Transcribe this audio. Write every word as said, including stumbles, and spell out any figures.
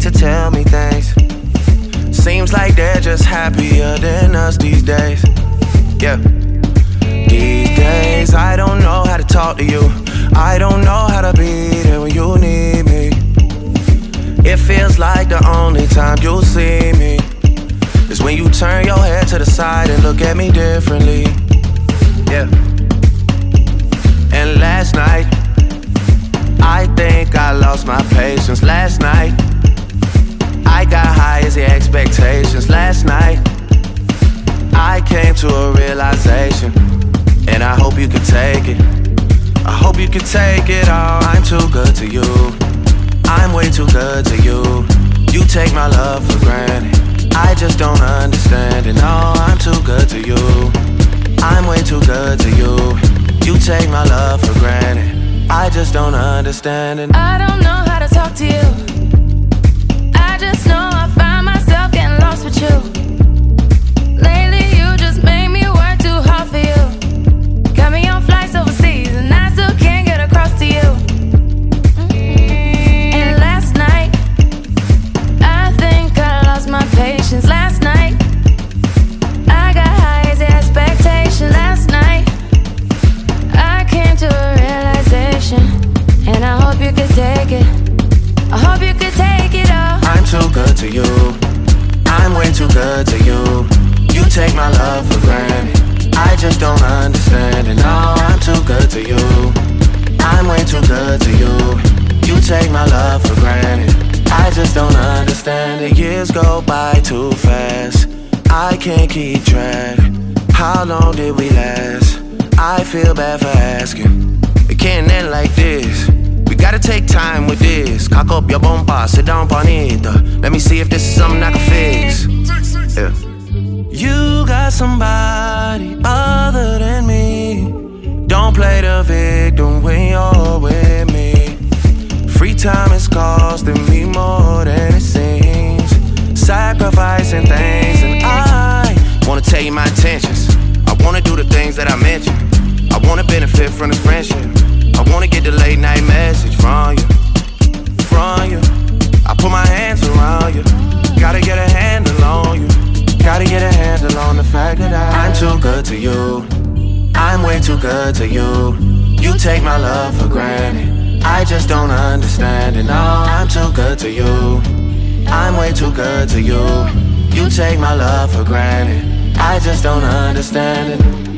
to tell me things. Seems like they're just happier than us these days. Yeah. These days I don't know how to talk to you. I don't know how to be there when you need me. It feels like the only time you'll see me is when you turn your head to the side and look at me differently. Yeah. And last night, I think I lost my patience. Last night, I got high as the expectations. Last night, I came to a realization, and I hope you can take it. I hope you can take it all. I'm too good to you. I'm way too good to you. You take my love for granted. I just don't understand it. No, I'm too good to you. I'm way too good to you. You take my love for granted. I just don't understand it. I don't know how to talk to you. I just know I find myself getting lost with you. Lately you just made me work too hard for you. Got me on flights overseas and I still can't get across to you. And last night, I think I lost my patience. Last night, I got high as the expectation. Last night, I came to a realization, and I hope you could take it. I hope you could take it all. I'm too good to you. I'm way too good to you. You take my love for granted. I just don't understand it. No, I'm too good to you. I'm way too good to you. You take my love for granted. I just don't understand it. Years go by too fast. I can't keep track. How long did we last? I feel bad for asking. It can't end like this. We gotta take time with this. Cock up your bomba, sit down, bonita. Let me see if this is something I can fix. Yeah. You got somebody other than me. Don't play the victim when you're with me. Free time is costing me more than it seems. Sacrificing things, and I wanna tell you my intentions. I wanna do the things that I mentioned. I wanna benefit from this friendship. I wanna get the late night message from you, from you. I put my hands around you. Gotta get a handle on you. Gotta get a handle on the fact that I, I'm too good to you. I'm way too good to you. You take my love for granted. I just don't understand it. No, I'm too good to you. I'm way too good to you. You take my love for granted. I just don't understand it.